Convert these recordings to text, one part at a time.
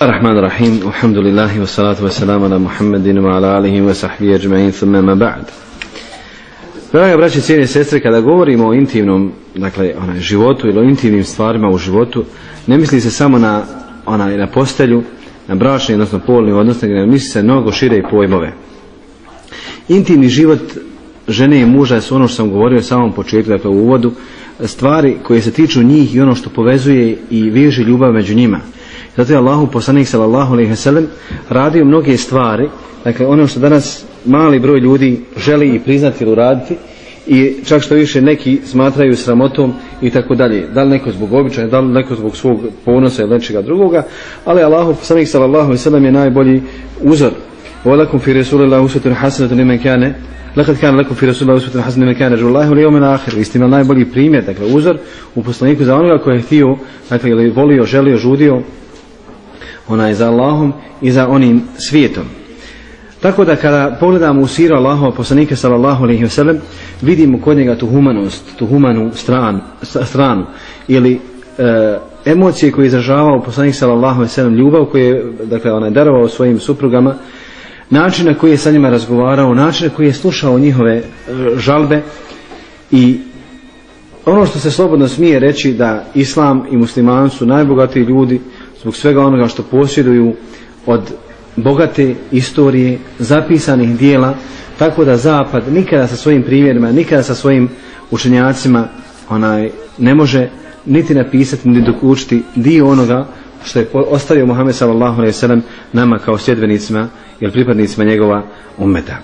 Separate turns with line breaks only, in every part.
الرحمن الرحيم والحمد لله والصلاة والسلام على محمد وعلى آله وصحبه أجمعين ثم ما بعد. Draga braće, cijene sestre, kada govorimo o intimnom, dakle, životu ili o intimnim stvarima u životu, ne misli se samo na postelju, na bračni, odnosno polni odnos, nego misli se mnogo šire i pojmove. Intimni život žene i muža su ono što sam govorio u samom početku, dakle u uvodu, stvari koje se tiču njih i ono što povezuje i veže ljubav među njima. Zato je Allahu poslanik sallallahu alejhi ve sellem radio mnoge stvari, dakle ono što danas mali broj ljudi želi i priznati ili uraditi, i čak što više neki smatraju sramotom i tako dalje. Da li neko zbog običaja, da li neko zbog svog ponosa ili nečega drugoga, ali Allahu poslanik sallallahu alejhi ve sellem je najbolji uzor. Walakum fi rasulillahi uswatun hasanatun liman kana laqad kana lakum fi rasulillahi uswatun hasanatun liman kana yarju Allaha wal yawmal akhir. Istina najbolji primjer, dakle uzor u poslaniku za onoga koji je htio, dakle ili volio, želio, žudio onaj za Allahom i za onim svijetom. Tako da kada pogledamo u siru Allahova poslanika sallallahu alejhi ve sellem, vidimo kod njega tu humanost, tu humanu stranu ili emocije koje je izražavao poslanik sallallahu alejhi ve sellem, ljubav koju je, dakle, onaj darovao svojim suprugama, način na koji je sa njima razgovarao, način na koji je slušao njihove žalbe. I ono što se slobodno smije reći, da islam i muslimani su najbogatiji ljudi zbog svega onoga što posjeduju od bogate istorije, zapisanih dijela, tako da zapad nikada sa svojim primjerima, nikada sa svojim učenjacima ne može niti napisati, niti dokučiti dio onoga što je ostavio Muhammed sallallahu alejhi ve sellem nama kao sljedbenicima ili pripadnicima njegova ummeta.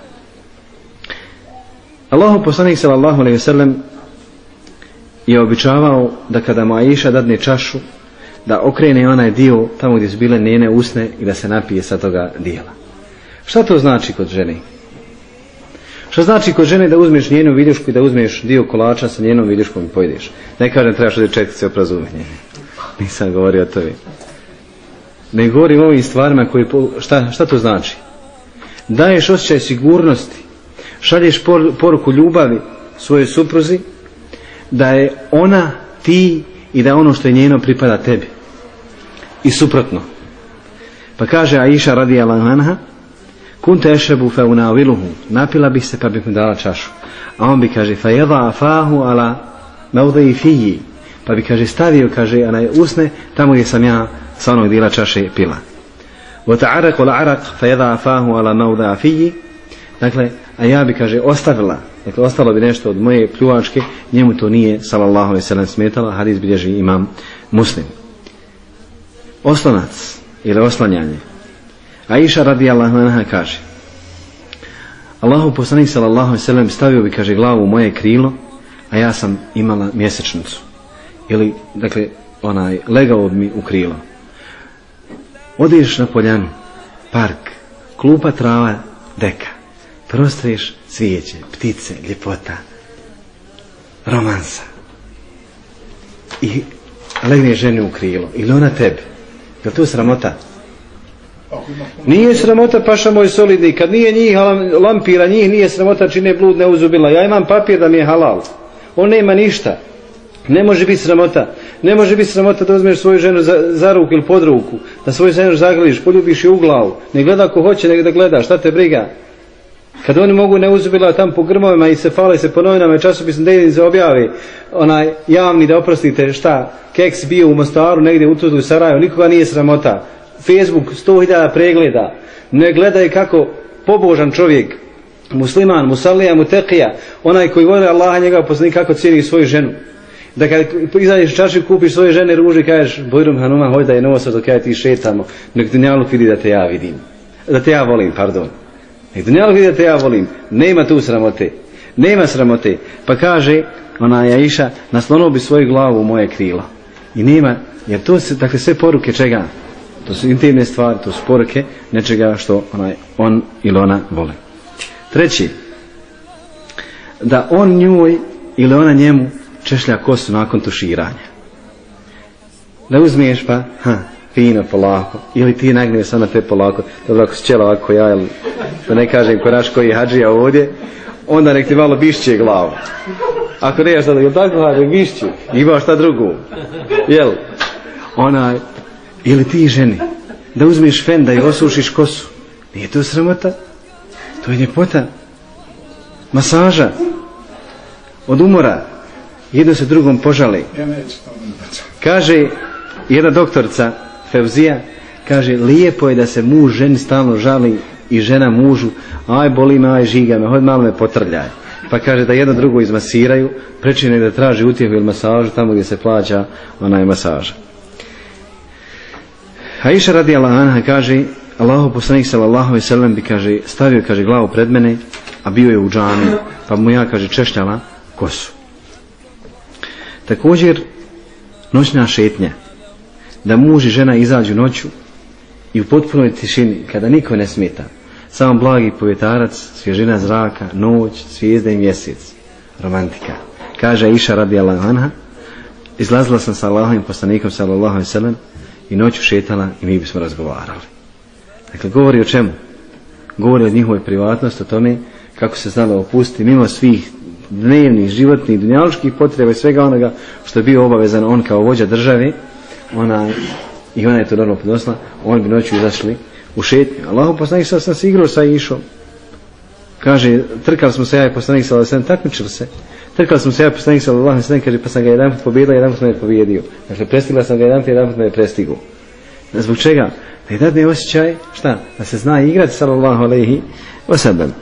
Allahu poslanik sallallahu alejhi ve sellem je običavao da kada mu Aisha dadne čašu, da okrene onaj dio tamo gdje su bile njene usne i da se napije sa toga dijela. Šta to znači kod žene? Šta znači kod žene da uzmeš njenu viljušku i da uzmeš dio kolača sa njenom viljuškom i pojedeš? Ne kažem trebaš da četkice oprazumenje. Nisam govorio o tome. Ne govorim o ovim stvarima koji... Šta to znači? Daješ osjećaj sigurnosti, šalješ poruku ljubavi svojoj supruzi, da je ona ti i da ono što je njeno pripada tebi. I suprotno. Pa kaže Aisha radijallahu anha: kunte ešrebu fe unaviluhu, napila bih se pa bih mu dala čašu. A on bi, kaže, fa jeda afahu ala mevdei fiji, pa bi, kaže, stavio, kaže, usne tamo gdje sam ja sa onog dijela čaše pila. Wa ta'araq wal araq fa jeda afahu ala mevdei fiji, dakle, a ja bi, kaže, ostavila, dakle, ostalo bi nešto od moje pljuvačke, njemu to nije sallallahu alejhi ve sellem smetala. Hadis bilježi imam Muslim. Oslonac ili oslanjanje. Aisha radijallahu anha kaže: Allahu poslanik sallallahu alejhi ve sellem stavio bi, kaže, glavu u moje krilo, a ja sam imala mjesečnicu. Ili, dakle, legao bi mi u krilo. Odeš na poljanu, park, klupa trava, deka, prostreš cvijeće, ptice, ljepota, romansa, i legne ženi u krilo, ili ona tebi. Je to sramota? Nije sramota, paša moj solidni, kad nije njih lampira, njih nije sramota, čine blud ne uzubila. Ja imam papir da mi je halal, on nema ništa. Ne može biti sramota. Ne može biti sramota da uzmeš svoju ženu za ruku ili pod ruku, da svoju ženu zagrliš, poljubiš je u glavu, ne gleda ko hoće, nego da gleda, šta te briga. Kad oni mogu ne uzubila tam po grmovima i se fale se po novinama i časopisno da se objavi javni, da oprostite, šta, keks bio u Mostaru, negdje u Tuzli, u Sarajevu, nikoga nije sramota. Facebook 100.000 pregleda. Ne gledaj kako pobožan čovjek, musliman, musallija, mutekija, onaj koji voli Allaha, njega poslanika, kako cijeni svoju ženu. Da kad izađeš čarši, kupiš svoje žene ruže i kažeš: bojrum hanuma, hoj da je novosa dok ja ti šetamo, nek dunjaluk vidi da te ja vidim, da te ja volim, pardon. Nek dunjaluk vidi da te ja volim. Nema tu sramote, nema sramote. Pa kaže Aisha: naslonuo bi svoju glavu u moje krilo. I nema, jer to se, dakle, sve poruke čega? To su intimne stvari, to su poruke nečega što on ili ona vole. Treći, da on njoj ili ona njemu češlja kosu nakon tuširanja. Da uzmiješ pa, fino, polako, ili ti nagneš samo te polako, dobro, ako si čela ovako ja, ili da ne kažem koraš koji hadžija ovdje, onda nek ti malo bišće glavu. Ako ne, šta da je tako hađe, bišće, ima šta drugo. Jel? Ili ti ženi, da uzmeš fen, da je osušiš kosu. Nije to sramota, to je ljepota. Masaža od umora, jedno se drugom požali. Kaže jedna doktorica Feuzija, kaže, lijepo je da se muž ženi stalno žali i žena mužu, aj boli me, aj žiga me, hod malo me potrljaj. Pa kaže da jedno drugo izmasiraju, prečine da traži utjehu ili masažu tamo gdje se plaća onaj masaža. Aisha radijallahu anha kaže, Allahu poslanik sallallahu alejhi ve sellem bi, kaže, stavio, kaže, glavu pred mene, a bio je u džamiji, pa mu ja, kaže, češljala kosu. Također noćna šetnja, da muž i žena izađu noću i u potpunoj tišini, kada niko ne smeta, samo blagi povjetarac, svježina zraka, noć, zvijezde i mjesec, romantika. Kaže Aisha radijallahu anha, izlazila sam sa Allahovim poslanikom sallallahu alejhi ve sellem i noću šetala i mi bismo razgovarali. Dakle, govori o čemu? Govori o njihovoj privatnosti, o tome kako se znalo opustiti mimo svih dnevnih, životnih, dunjalučkih potreba i svega onoga što je bio obavezan on kao vođa države, i ona je to normalno podnosila, oni bi noću izašli u šetnju. Allahu poslanik sam se igrao sa Išom. Kaže, trkali smo se ja i poslanik sallallahu alejhi ve sellem, takmičili se. Trkali smo se ja i poslanik sallallahu alejhi ve sellem, kaže, pa sam ga jedanput pobijedila, jedanput me pobjedio. Dakle, prestigla sam ga jedanput me prestigao. Zbog čega? Da je dadne osjećaj, šta? Da se zna igrati sallallahu alejhi ve sellem.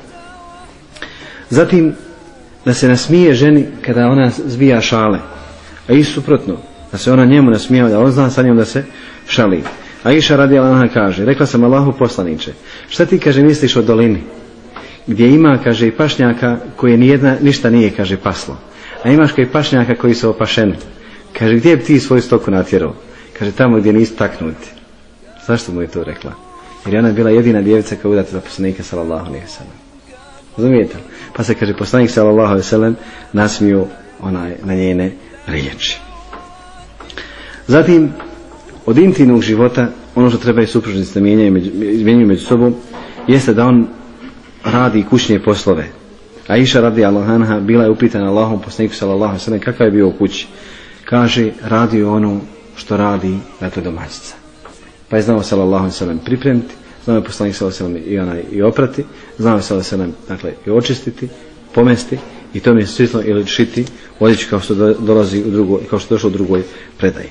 Zatim, da se nasmije ženi kada ona zbija šale. A i suprotno, da se ona njemu nasmijava, da on zna sa njom da se šali. Aisha radijallahu anha kaže, rekla sam Allahu poslaniče, šta ti, kaže, misliš o dolini gdje ima, kaže, i pašnjaka koje ništa nije, kaže, paslo, a imaš koji pašnjaka koji su opašeni. Kaže, gdje bi ti svoju stoku natjerao? Kaže, tamo gdje nisu taknuti. Zašto mu je to rekla? Jer je ona bila jedina djevica koja udata za poslanika sallallahu alejhi ve sellem. Razumijete? Pa se, kaže, poslanik sallallahu alejhi ve sellem nasmio na njene riječi. Zatim, od intimnog života, ono što treba i supružnici da mijenjaju među sobom, jeste da on radi kućne poslove. Aisha radijallahu anha bila je upitana Allahom poslaniku sallallahu alejhi ve sellem kakav je bio u kući. Kaže, radio ono što radi, dakle, domaćica. Pa je znao sallallahu alejhi ve sellem pripremiti, znao je poslanik sallallahu alejhi ve sellem i oprati, znao je sallallahu alejhi ve sellem, dakle, i očistiti, pomesti i to mi je svislo ili šiti odjeću kao što dolazi u drugoj, kao što došlo u drugoj predaji.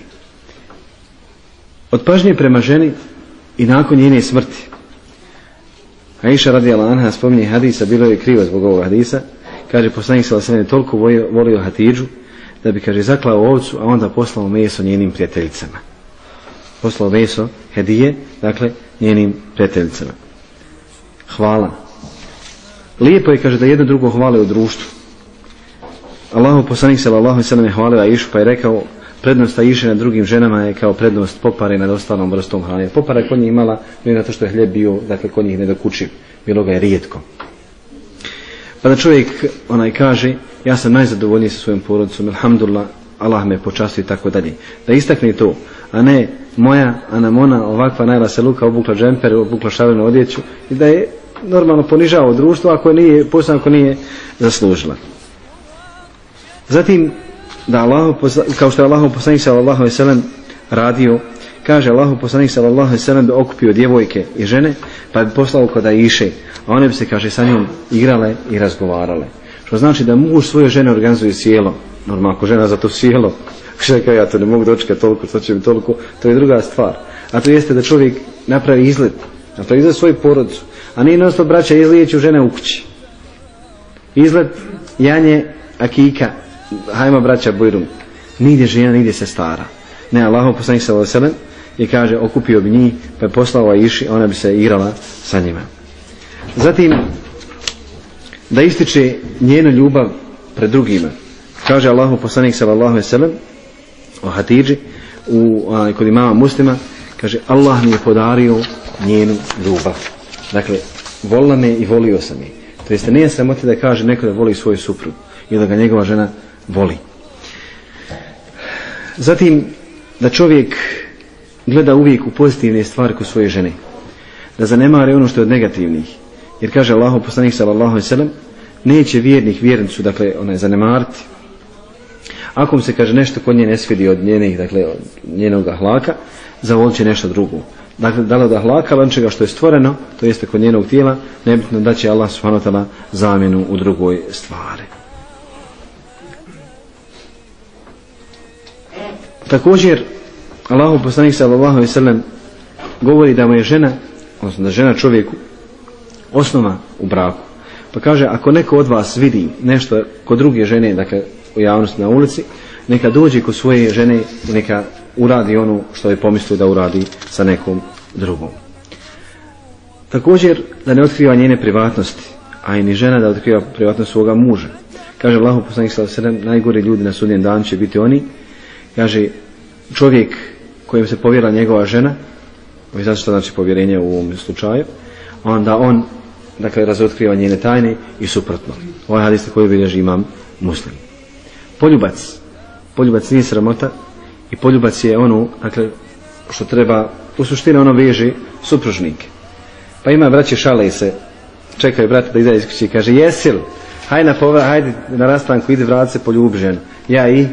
Od pažnje prema ženi i nakon njene smrti. Aisha radijallahu anha spominje hadisa, bilo je krivo zbog ovog hadisa. Kaže, poslanik sallallahu alejhi ve sellem toliko volio Hatidžu da bi, kaže, zaklao ovcu, a onda poslao meso njenim prijateljicama. Poslao meso, hedije, dakle, njenim prijateljicama. Hvala. Lijepo je, kaže, da jedno drugo hvale u društvu. Allahu poslanik sallallahu alejhi ve sellem je hvalio Aishu, pa je rekao, prednost Aishe nad drugim ženama je kao prednost popare nad ostalom vrstom hrane. Popara je kod njih imala, ne zato što je hljeb bio, dakle, kod njih nedokučiv, bilo ga je rijetko. Pa da čovjek kaže, ja sam najzadovoljniji sa svojom porodicom, alhamdulillah, Allah me počastio i tako dalje. Da istakne to, a ne moja Anamona ovakva najla se luka, obukla džemper, obukla šarenu odjeću i da je normalno ponižao društvo posebno ako nije zaslužila. Zatim, da kao što je Allahu poslanik sallallahu alejhi ve sellem radio, kaže Allahu poslanik sallallahu alejhi ve sellem bi okupio djevojke i žene pa bi poslao kod Aiše, a one bi se, kaže, sa njom igrale i razgovarale. Što znači da muž svoje žene organizuje sjelo. Normalno, ako žena za to sjelo, čekaj, ja to ne mogu dočekati toliko, to će mi toliko, to je druga stvar. A to jeste da čovjek napravi izlet svoju porodicu, a nije non stop braća izlijeću žene u kući. Izlet, janje, akika, hajmo braća bujrum. Nigdje žena, nigdje se stara. Ne, Allahu poslanik sallallahu alejhi ve sellem je, kaže, okupio bi njih, pa je poslao Aiši, ona bi se igrala sa njima. Zatim, da ističe njenu ljubav pred drugima. Kaže Allahu poslanik sallallahu alejhi ve sellem o Hatidži kod imama Muslima, kaže, Allah mi je podario njenu ljubav. Dakle, volila me i volio sam je. To jeste, nije sramota da kaže neko da voli svoju suprugu ili da ga njegova žena voli. Zatim, da čovjek gleda uvijek u pozitivne stvari kod svoje žene, da zanemari ono što je od negativnih, jer kaže Allahu poslanik sallallahu alejhi ve sellem, neće vjernicu, dakle, zanemariti ako mu se, kaže, nešto kod nje ne svidi od njenih, dakle, od njenog ahlaka, zavolit će nešto drugo. dakle da li od ahlaka ili čega što je stvoreno, to jeste kod njenog tijela, nebitno da će Allah subhanahu wa ta'ala zamjenu u drugoj stvari. Također Allahov poslanik sallallahu alejhi ve sellem govori da mu je žena, odnosno da žena čovjeku osnova u braku. Pa kaže, ako neko od vas vidi nešto kod druge žene, dakle u javnosti na ulici, neka dođe kod svoje žene i neka uradi ono što je pomislio da uradi sa nekom drugom. Također da ne otkriva njene privatnosti, a i ni žena da otkriva privatnost svoga muža. Kaže Allahov poslanik sallallahu alejhi ve sellem, najgori ljudi na sudnjem danu će biti oni, kaže, čovjek kojem se povjera njegova žena, zato što znači povjerenje u ovom slučaju, onda on, dakle, razotkriva njene tajne i suprotno. Ovaj hadis koji bilježi imam Muslim. Poljubac nije sramota i poljubac je ono, dakle, što treba, u suštini ono veže supružnike. Pa ima braće šale se, čekaju brata da izađe iz kuće i kaže, jesi li? Hajde na rastanku, ide vrati se, poljubi ženu. Ja i?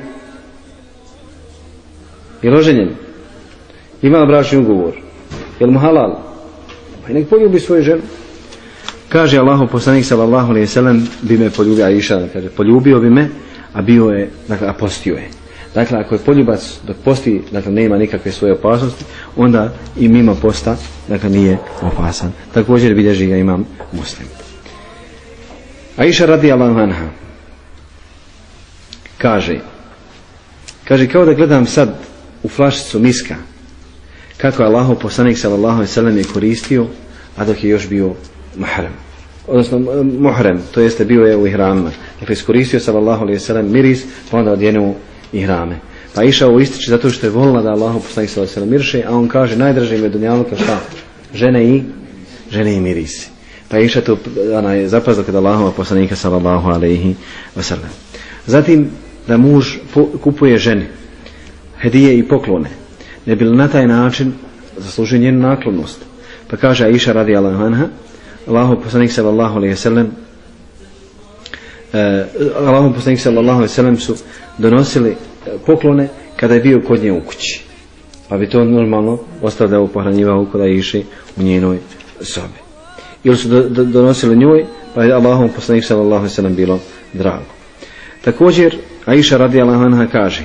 Je li oženjen? Ima li bračni ugovor? Je li mu halal? Pa i nek poljubi svoju ženu. Kaže Allahov poslanik sallallahu alejhi ve sellem, bi me poljubio, Aisha kaže, poljubio bi me, a bio je, dakle, a postio je. Dakle, ako je poljubac dok posti, dakle, nema nikakve svoje opasnosti, onda i mimo posta, dakle, nije opasan. Također bilježi ga imam Muslim. Aisha radijallahu anha kaže, kao da gledam sad u flašicu miska, kako je Allahov poslanik sallallahu alejhi ve sellem je koristio, a dok je još bio muhrem, to jeste bio je u ihramima. Dakle, iskoristio sallallahu alejhi ve sellem miris, pa onda odjenuo ihrame. Pa išao u ističe zato što je volila da Allahov poslanik sallallahu alejhi ve sellem miriše, a on kaže, najdraže mi je dunjaluka šta? Žene i mirisi. Pa iša to, ona je zapazila kod Allahova poslanika sallallahu alejhi ve sellem. Zatim da muž kupuje ženi hedije i poklone, ne bi li na taj način zaslužio njenu naklonost. Pa kaže Aisha radijallahu anha, Allahov poslanik sallallahu alejhi ve sellem su donosili poklone kada je bio kod nje u kući. Pa bi to normalno ostavljao, pohranjivao kod Aiše u njenoj sobi. Ili su donosili njoj, pa je Allahov poslanik sallallahu alejhi ve sellem bilo drago. Također Aisha radijallahu anha kaže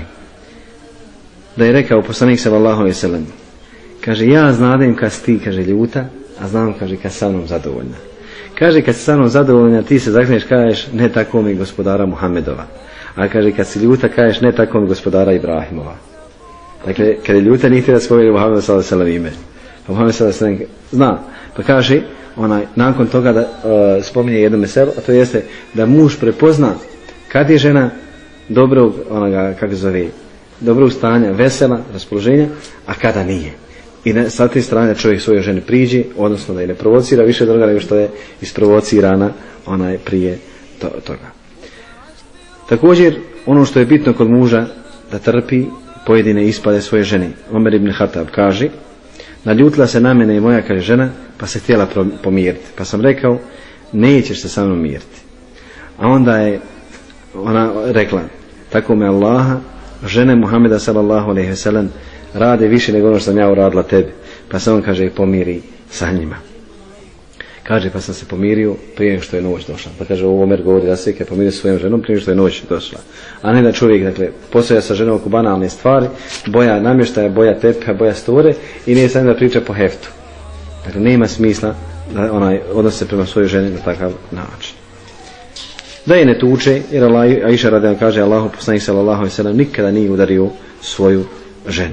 da je rekao poslanik sallallahu alejhi ve sellem, kaže, ja znadem kad si ti, kaže, ljuta, a znam, kaže, kad sa mnom zadovoljna. Kaže, kad si sa mnom zadovoljna, ti se zakneš, kažeš, ne tako mi gospodara Muhammedova. A kaže, kad si ljuta, kažeš, ne tako mi gospodara Ibrahimova. Dakle, kad je ljuta, nije da spomeni Muhammed sallallahu alejhi ve sellem ime. Pa Muhammed sallallahu alejhi ve sellem zna. Pa kaže, nakon toga da spominje jedno meselo, a to jeste da muž prepozna kad je žena dobrog, kako zove, dobrog stanja, vesela, raspoloženja, a kada nije. I sa te strane čovjek svojoj ženi priđe, odnosno da je ne provocira više druga nego što je isprovocirana prije toga. Također, ono što je bitno kod muža, da trpi pojedine ispade svoje žene. Omer ibn Hatab kaže, naljutila se na mene i moja, kaže, žena, pa se htjela pomiriti. Pa sam rekao, nećeš se sa mnom miriti. A onda je ona rekla, tako me Allaha, žene Muhameda sallallahu alejhi ve sellem rade više nego ono što sam ja uradila tebi. Pa se on, kaže, pomiri sa njima. Kaže, pa sam se pomirio prije nego što je noć došla. Pa kaže, ovo Omer govori da se kad pomirio svojom ženom prije nego što je noć došla. A ne da čovjek, dakle, postoja sa ženom oko banalne stvari, boja namještaja, boja tepiha, boja store i nije sam da priča po heftu. Dakle, nema smisla da odnosi se prema svojoj ženi na takav način. Da je ne tuče, jer Aisha radijallahu kaže, Allahov poslanik sallallahu alejhi ve sellem nikada nije udario svoju ženu.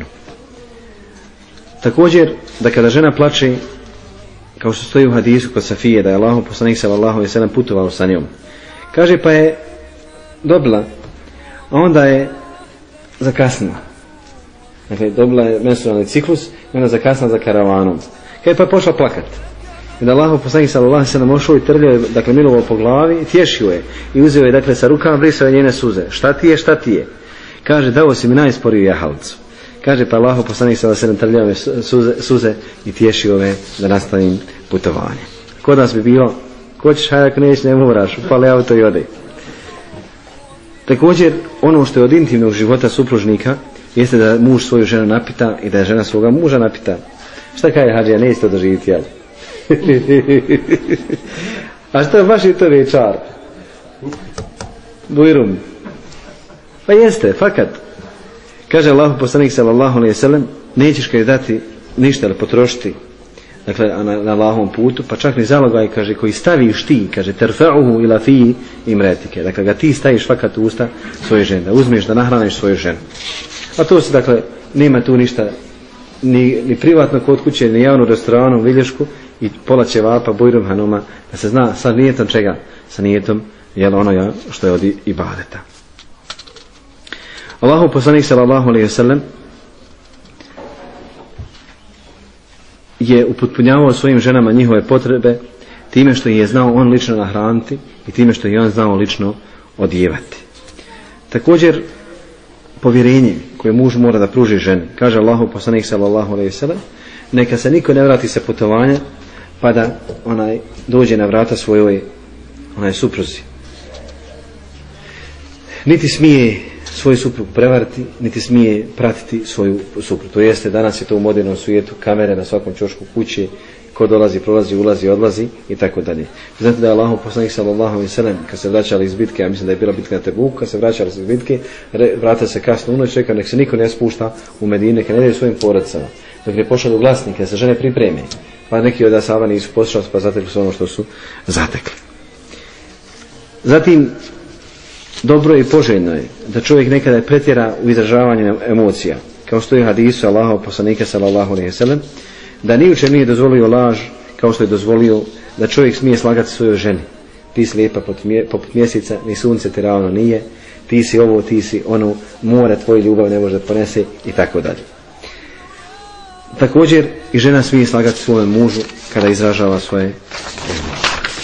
Također, da kada žena plače, kao što stoji u hadisu kod Safije, da je Allahov poslanik sallallahu alejhi ve sellem putovao sa njom. Kaže, pa je dobila, a onda je zakasnila. Dakle, dobila je menstrualni ciklus i onda zakasnila za karavanom. Kaže, pa je pošla plakat. I da Allahov poslanik sallallahu alejhi ve sellem ošao i trljao je, dakle, milovao po glavi i tješio je. I uzeo je, dakle, sa rukama brisao njene suze. Šta ti je? Kaže, dao si mi najsporiju jahalicu. Kaže, pa Allahov poslanik sallallahu alejhi ve sellem trljao je suze i tješio me da nastavim putovanje. Kod nas bi bilo, ko ćeš, hajak nećeš, ne moraš, upali auto i ode. Također, ono što je od intimnog života supružnika jeste da muž svoju ženu napita i da je žena svoga muža napita. Šta kaže hadžija, neće to doživjeti, jel? A što baš i to večar? Bujrum. Pa jeste, fakat. Kaže Allahu poslanik sallallahu alejhi ve sellem, nećeš kaj dati ništa, ali potrošiti, dakle na Allahovom putu, pa čak ni zalogaj, kaže, koji staviš ti, kaže, terfa'uhu ila fi imretike, dakle ga ti staviš fakat u usta svoje žene, da uzmeš da nahraniš svoju ženu. A to se, dakle, nema tu ništa ni privatno kod kuće, ni javnu restoranu, vilješku i pola ćevapa, bujrum hanuma, da se zna sa nijetom čega, sa nijetom, jel ono što je od ibadeta. Allahu poslanik sallallahu alejhi ve sellem je upotpunjavao svojim ženama njihove potrebe time što ih je znao on lično nahraniti i time što je on znao lično odjevati. Također povjerenje koje muž mora da pruži ženi, kaže Allahu poslanik sallallahu alejhi ve sellem, neka se niko ne vrati sa putovanja pa da dođe na vrata svojoj supruzi. Niti smije svoj suprug prevariti, niti smije pratiti svoju suprugu. To jeste, danas je to u modernom svijetu, kamere na svakom ćošku kuće, ko dolazi, prolazi, ulazi, odlazi i tako dalje. Znate da je Allahu poslanik sallallahu alejhi ve sellem kad se vraćali iz bitke, ja mislim da je bila bitka na Tebuku, kad se vraćali iz bitke, vrata se kasno u noć, čeka nek se niko ne spušta u Medinu, neka ne ide svojim porodicama. Dok ne pošla do glasnika, da se žene pripreme. Pa neki od ashaba nisu poslušali, pa zatekli su ono što su zatekli. Zatim, dobro i poželjno je da čovjek nekada pretjera u izražavanju emocija, kao što je u hadisu Allahov poslanika sallallahu alejhi ve sellem, da ni u čemu nije dozvolio laž, kao što je dozvolio da čovjek smije slagati svojoj ženi. Ti si lijepa poput mjeseca, ni sunce ti ravno nije, ti si ovo, ti si ono, more tvoje ljubav ne može da ponese i tako dalje. Također i žena smije slagati svojem mužu kada izražava svoje emocije.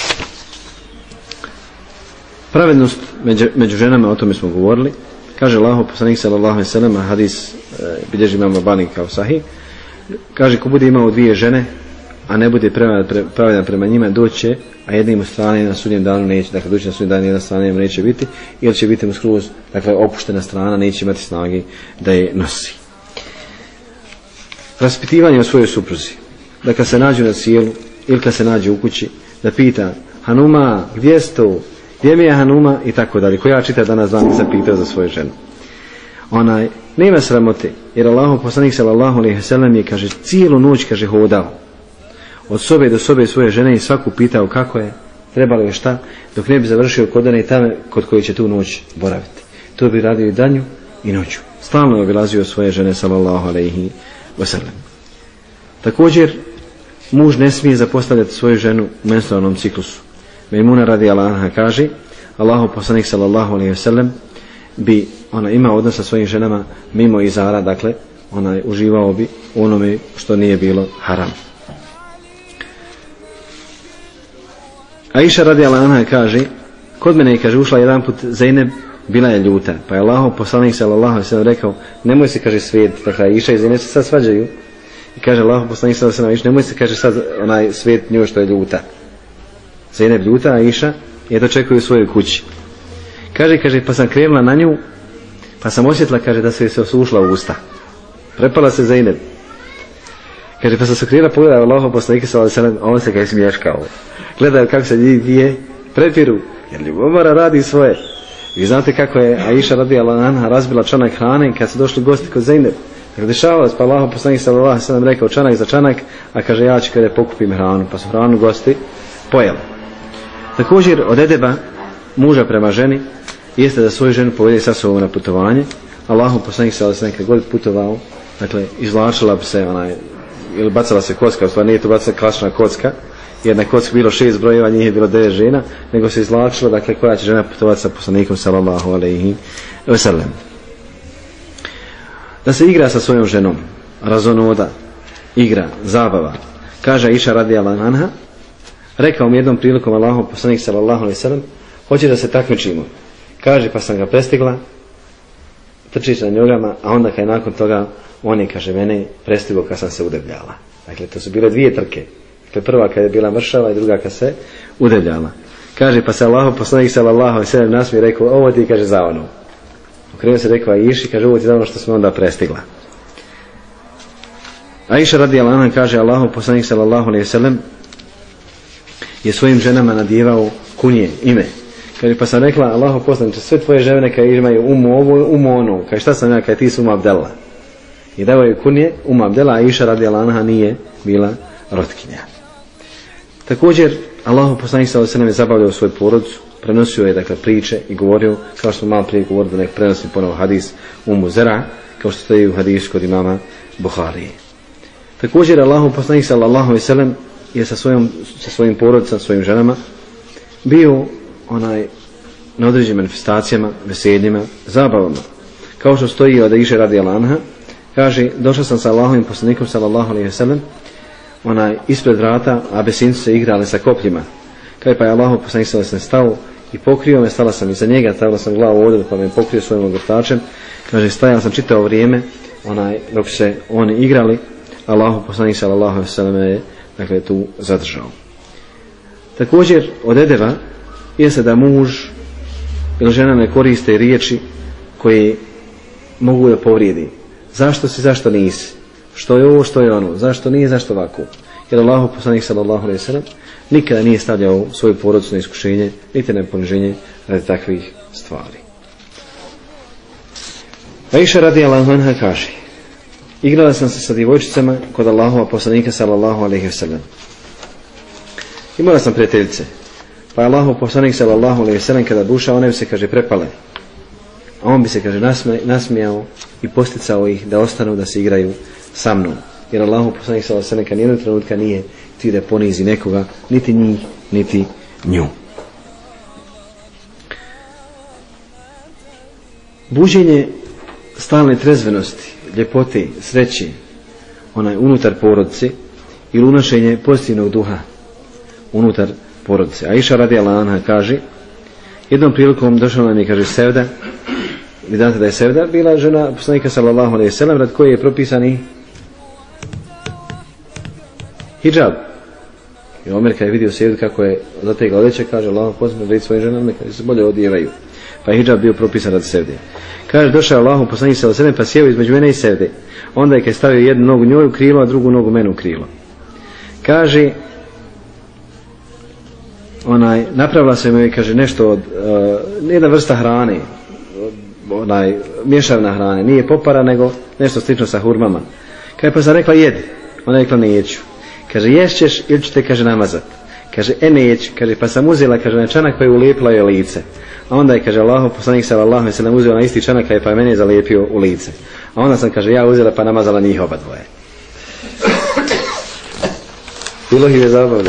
Pravednost među ženama, o tome smo govorili. Kaže Allahov poslanik sallallahu alejhi ve sellem, hadis bilježi imam Albani kao sahih, kaže, ko bude imao dvije žene a ne bude pravedan prema njima, doće, a jednim u strane na sudnjem danu neće, dakle doći na sudnjem danu jedna strana neće biti, ili će biti mu skroz, dakle opuštena strana, neće imati snage da je nosi. Raspitivanje o svojoj supruzi, da kad se nađu na sjelu ili kad se nađe u kući, da pita, Hanuma, gdje si to? Gdje mi je Hanuma? I tako dalje. Ko ja čita danas dan nisam pitao za svoju ženu. Nema sramote, jer Allahov poslanik sallallahu alejhi ve sellem je, kaže, cijelu noć, kaže, hodao od sobe do sobe svoje žene i svaku pitao kako je, trebalo je šta, dok ne bi završio kod one tame kod koje će tu noć boraviti. To bi radio i danju i noću. Stalno je obilazio svoje žene sallallahu alejhi ve sellem. Također, muž ne smije zapostavljati svoju ženu u menstrualnom ciklusu. Mejmuna radijallahu anha kaže, Allahov poslanik sallallahu alejhi ve sellem bi imao odnos sa svojim ženama mimo izara, dakle uživao bi u onome što nije bilo haram. Aisha radijallahu anha kaže, kod mene je, kaže, ušla jedan put Zejneb, bila je ljuta, pa je Allahov poslanik sallallahu alejhi ve sellem rekao, nemoj se, kaže, svijet, dakle Aisha i Zejneb se sad svađaju i kaže Allahov poslanik sallallahu alejhi ve sellem, nemoj se, kaže, sad svijet njoj što je ljuta. Zejneb ljuta, a Aisha je dočekuje u svojoj kući. Kaže, pa sam krenula na nju, pa sam osjetila, kaže, da se osušla u usta. Prepala se Zejneb. Kaže, pa sam se krenula, pogledala Allahov poslanika sallallahu alejhi ve sellem, a on se kaže smješkao. Gledaju kako se njih dvije prepiru, jer ljubomora radi svoje. Vi znate kako je Aisha radijallahu anha razbila čanak hrane kad su došli gosti kod Zejneb. Dakle, dešavalo se, pa Allahov poslanik sallallahu alejhi ve sellem rekao čanak za čanak, a kaže, ja ću kada pokupim hranu, pa su hranu gosti pojeli. Također od edeba muža prema ženi jeste da svoju ženu povede sa sobom na putovanje. Allahov poslanik sallallahu alejhi ve sellem kad god putovao, dakle izvlačila bi se ili bacala se kocka, u stvari nije to bacala klasična kocka, jer na kocki bilo 6 brojeva, njih je bilo 9 žena, nego se izvlačila, dakle, koja će žena putovati sa poslanikom sallallahu alejhi ve sellem. Da se igra sa svojom ženom, razonoda, igra, zabava. Kaže Aisha radijallahu anha, rekao mi jednom prilikom Allahov poslanik sallallahu alejhi ve sellem, hoće da se takmičimo. Kaže, pa sam ga prestigla, trčić na njogama, a onda kad je nakon toga on je, kaže, mene prestigao kad sam se udebljala. Dakle, to su bile dvije trke. Dakle, prva kad je bila mršava i druga kad se udebljala. Kaže, pa se Allahov poslanik sallallahu alejhi ve sellem nasmije, rekao, ovo ti, kaže, za ono. Okrenuo se, rekao Aiši, kaže, ovo ti za ono što smo onda prestigla. Aisha radijallahu anha kaže, Allahov poslanik sallallahu alejhi ve sellem je svojim ženama nadjevao kunje, ime. Kaže, pa sam rekla, Allahov poslanik, sve tvoje žene neka imaju umu ono. Kaže, šta sam ja, kaže, ti su Abdela. I dao je kunje Abdela, a Aisha radijallahu anha nije bila rotkinja. Također, Allahov poslanik sallallahu alejhi ve sellem je zabavljao svoju porodicu, prenosio je dakle priče i govorio, kao što smo malo prije govorili, da nek prenosi ponovo hadis Zera, kao što stoji u hadisu kod imama Buharije. Također, Allahov poslanik sallallahu alejhi ve sellem je sa svojim porodicama, svojim ženama bio na određenim manifestacijama, veseljima, zabavama. Kao što stoji od Aisha radijallahu anha, kaže, došao sam sa Allahovim poslanikom sallallahu alejhi ve sellem ispred vrata, a Abesinci se igrali sa kopljima. Kaže, pa je Allahov poslanik sallallahu alejhi ve sellem stao i pokrio me, stala sam iza njega, stavila sam glavu ovdje, pa me pokrio svojim ogrtačem. Kaže, stajao sam čitavo vrijeme dok se oni igrali, Allahov poslanik sallallahu alejhi ve sellem je dakle tu zadržao. Također od edeba jeste da muž ili žena ne koriste riječi koje mogu da povrijedi. Zašto si, zašto nisi? Što je ovo, što je ono? Zašto nije, zašto ovako? Jer Allahov poslanik sallallahu alejhi ve sellem nikada nije stavljao svoju porodicu na iskušenje, niti na poniženje radi takvih stvari. Aisha radijallahu anha kaže, igrala sam se sa djevojčicama kod Allahova poslanika sallallahu alejhi ve sellem. Imala sam prijateljice, pa je Allahov poslanik sallallahu alejhi ve sellem kada buša, one bi se, kaže, prepale, a on bi se, kaže, nasmijao i posticao ih da ostanu da se igraju sa mnom. Jer Allahov poslanik sallallahu alejhi ve sellem kad nijednog trenutka nije htio da ponizi nekoga, niti njih, niti nju. Buđenje stalne trezvenosti, ljepote, sreće, unutar porodice ili unošenje pozitivnog duha unutar porodice. Aisha radijallahu anha kaže, jednom prilikom došla nam je, kaže, Sevda. Vi znate da je Sevda bila žena poslanika sallallahu alejhi ve sellem, rad koje je propisani hidžab. I Omer kad je vidio Sevdu kako je zategla odjeće, kaže, Allahov poslanik da svojim ženama kada se bolje odijevaju. Pa je hidžab bio propisan radi Sevde. Kaže, došao Allahov poslanik sallallahu alejhi ve sellem, pa sjeo između mene i Sevde. Onda je kad stavio jednu nogu njoj u krilo, a drugu nogu meni u krilo. Kaže, napravila se mi, kaže, nešto od jedna vrsta hrane, mješavna hrane, nije popara nego nešto slično sa hurmama. Kaže, pa sam rekla, jedi. Ona je rekla, neću. Kaže, ješćeš ili ću te, kaže, namazat. Kaže, neću. Kaže, pa sam uzela, kaže, na čanak pa je ulijepila joj lice. A onda je, kaže, Allahov poslanik sallallahu alejhi ve sellem uzeo na isti čanak pa je mene je zalijepio u lice. A onda sam, kaže, ja uzela pa namazala njih oba dvoje. Bilo ih je zabavno.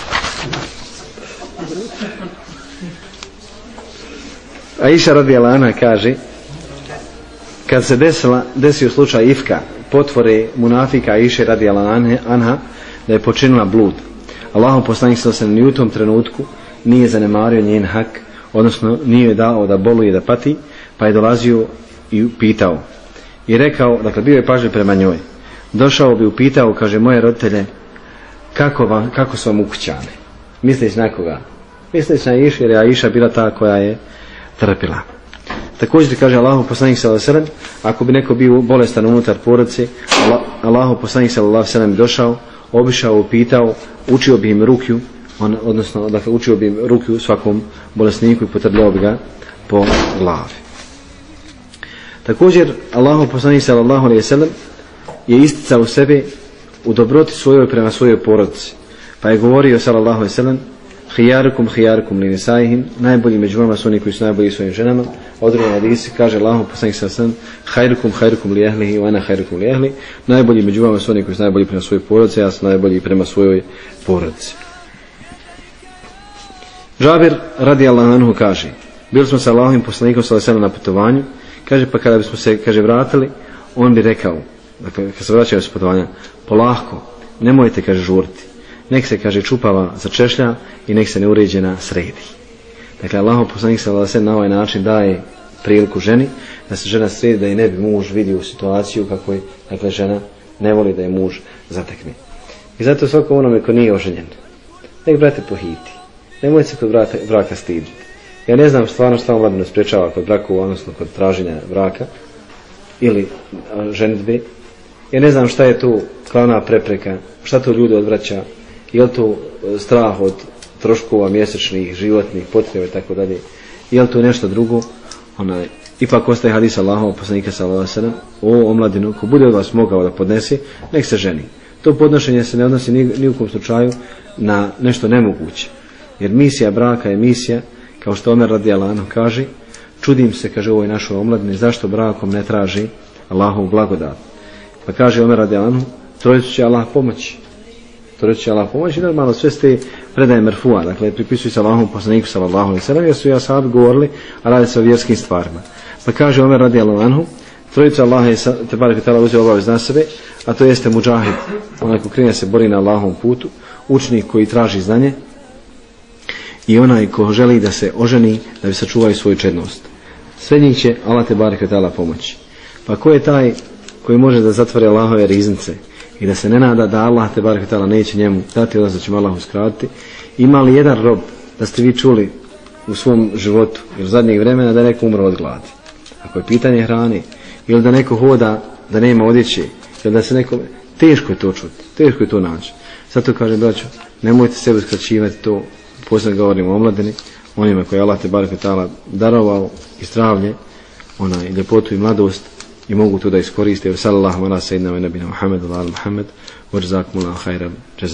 Aisha radijallahu anha kaže, kad se desio slučaj ifka, potvore munafika Aisha radijallahu anha, da je počinila blud, Allahov poslanik sallallahu alejhi ve sellem ni u tom trenutku nije zanemario njen hak, odnosno nije joj dao da boluje, da pati, pa je dolazio i pitao i rekao, dakle bio je pažljiv prema njoj, došao bi upitao, kaže, moje roditelje, kako su vam ukućane? Misliš na koga? Misliš na Aisha, jer je Aisha bila ta koja je trpila. Također kaže Allahov poslanik sallallahu alejhi ve sellem, ako bi neko bio bolestan unutar porodice, Allahov poslanik sallallahu alejhi ve sellem došao, obišao, upitao, učio bi im rukju, odnosno dakle učio bi im rukju svakom bolesniku i potrljao bi ga po glavi. Također Allahov poslanik sallallahu alejhi ve sellem je isticao sebe u dobroti svojoj prema svojoj porodici, pa je govorio sallallahu alejhi ve sellem, hijarukum li nisaihim, najbolji među vama su oni koji su najbolji svojim ženama. Određen hadis kaže Allahov poslanik sallallahu alejhi ve sellem, hajrukum li ahlihi wa ana hajrukum li ahli, najbolji među vama su oni koji su najbolji prema svojoj porodici, ja sam najbolji prema svojoj porodici. Džabir radijallahu anhu kaže, bili smo sa Allahovim poslanikom sallallahu alejhi ve sellem na putovanju, kaže, pa kada bismo se, kaže, vratili, on bi rekao, dakle kad se vraćaju s putovanja, polako, nemojte, kaže, žuriti. Nek se, kaže, čupava začešlja i nek se neuređena sredi. Dakle, Allahov poslanik sallallahu alejhi ve sellem na ovaj način daje priliku ženi da se žena sredi, da je ne bi muž vidio u situaciju kako je, dakle, žena ne voli da je muž zatekne. I zato svako onome ko nije oženjen, nek, brate, pohiti. Nemojte se kod braka stiditi. Ja ne znam stvarno šta omladinu sprečava kod braku, odnosno kod traženja braka ili ženidbe. Ja ne znam šta je tu glavna prepreka, šta to ljude odvraća, je li to strah od troškova mjesečnih, životnih, potreba i tako dalje, je li to nešto drugo, ipak ostaje hadis Allahovog poslanika sallallahu alejhi ve sellem, o omladinu, ko bude od vas mogao da podnese, nek se ženi. To podnošenje se ne odnosi ni u kom slučaju na nešto nemoguće, jer misija braka je misija, kao što Omer radijallahu anhu kaže, čudim se, kaže, ovoj našoj omladini, zašto brakom ne traži Allahovu blagodat. Pa kaže Omer radijallahu anhu, trojicu će Allah pomoći. Trojicu će Allah pomoći, i normalno sve ste predaje merfua, dakle pripisuju se Allahovom poslaniku sallallahu alejhi ve sellem, jer su i ashabi govorili, a radi se o vjerskim stvarima. Pa kaže Omer radijallahu anhu, trojica Allah je tebareke ve taala uzeo obavez na sebe, a to jeste mudžahid, onaj ko krene se bori na Allahovom putu, učenik koji traži znanje i onaj ko želi da se oženi da bi sačuvao svoju čednost. Sve njih će Allah tebareke ve taala pomoći. Pa ko je taj koji može da zatvori Allahove riznice i da se ne nada da Allah tebareke ve taala neće njemu dati, odnosno da će mu Allah uskratiti? Ima li jedan rob da ste vi čuli u svom životu ili zadnjeg vremena da je neko umro od gladi? Ako je pitanje hrane, ili da neko hoda da nema odjeće, ili da se neko... Teško je to čuti, teško je to naći. Zato kažem, braćo, nemojte sebi skraćivati to, posebno govorim o omladini, onima koji Allah tebareke ve taala darovao i zdravlje, i ljepotu i mladost, i mogu to da iskoriste. Sallallahu alejhi ve sellem, Muhammed wa ala Muhammed, wa jazakumullahu khairan.